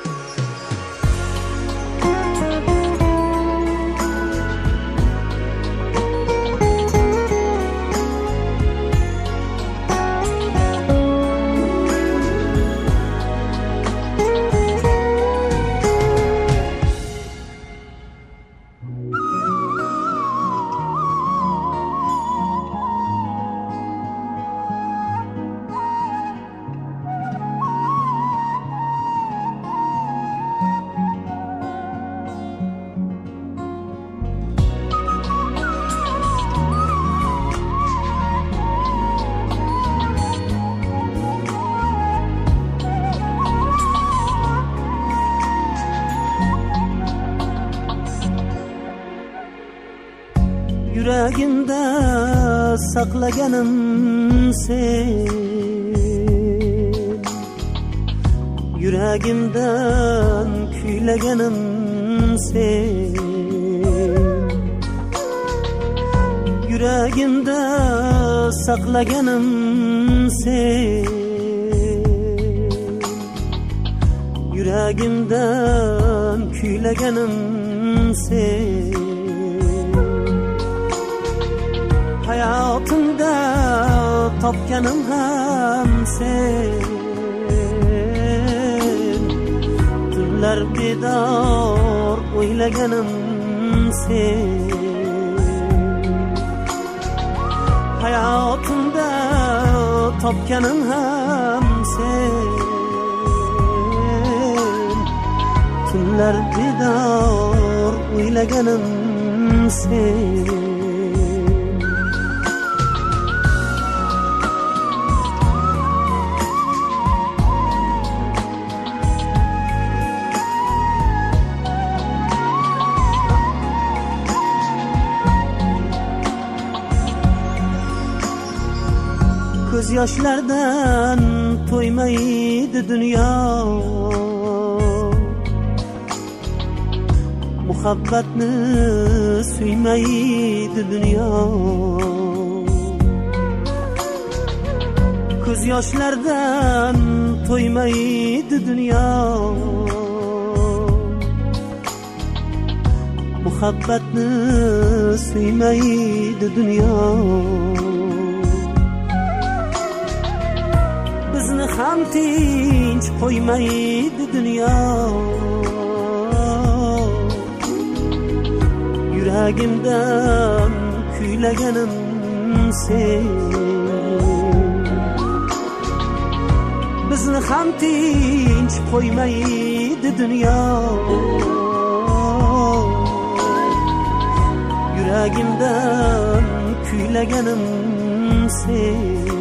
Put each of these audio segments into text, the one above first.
Yuragimda saqlaganim sen, yuragimdan kuylaganim sen, yuragimda saqlaganim sen, yuragimdan kuylaganim sen. Hayatımda topganim ham sen, tunlar bedor o'ylaganim sen. Hayatımda topganim ham sen, tunlar bedor o'ylaganim sen. Ko'z yoshlardan to'ymaydi dunyo, muhabbatni suymaydi dunyo. Ko'z yoshlardan to'ymaydi dunyo, muhabbatni suymaydi dunyo. Bizni ham tinch qo'ymaydi dunyo, yuragimdan kuylaganim sen. Bizni ham tinch qo'ymaydi dunyo, yuragimdan kuylaganim sen.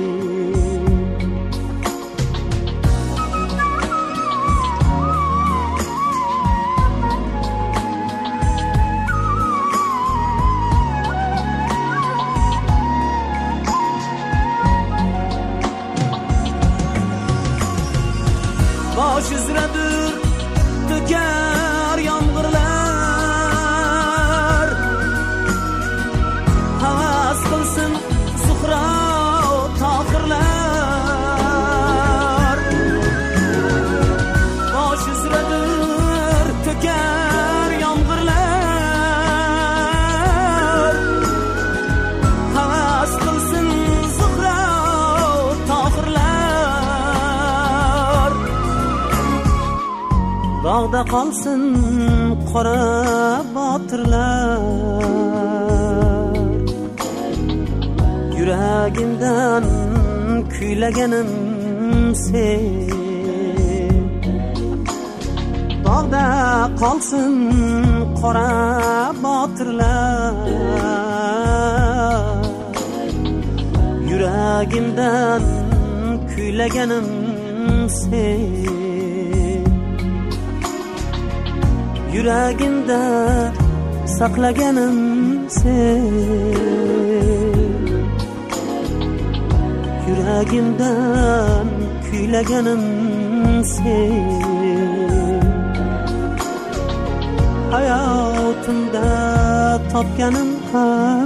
Bosh uzradir to'kar yomg'irlar, havas qilsin Zuhro tohirlar. Bosh uzradir to'kar yomg'irlar, havas qilsin Zuhro tohirlar. Dog'da qolsin qora botirlar, yuragimdan kuylaganim sen. Dog'da qolsin qora botirlar, yuragimdan kuylaganim sen. Yuragimda saqlaganim sen, yuragimdan kuylaganim sen. Hayotimda topganim ham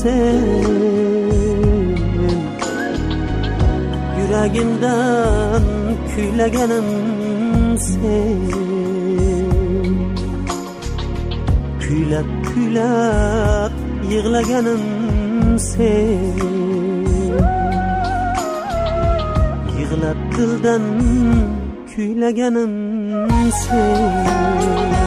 sen, yuragimdan kuylaganim sen. Kuylab kuylab yig'laganim sen. Yig'lab dildan kuylaganim sen.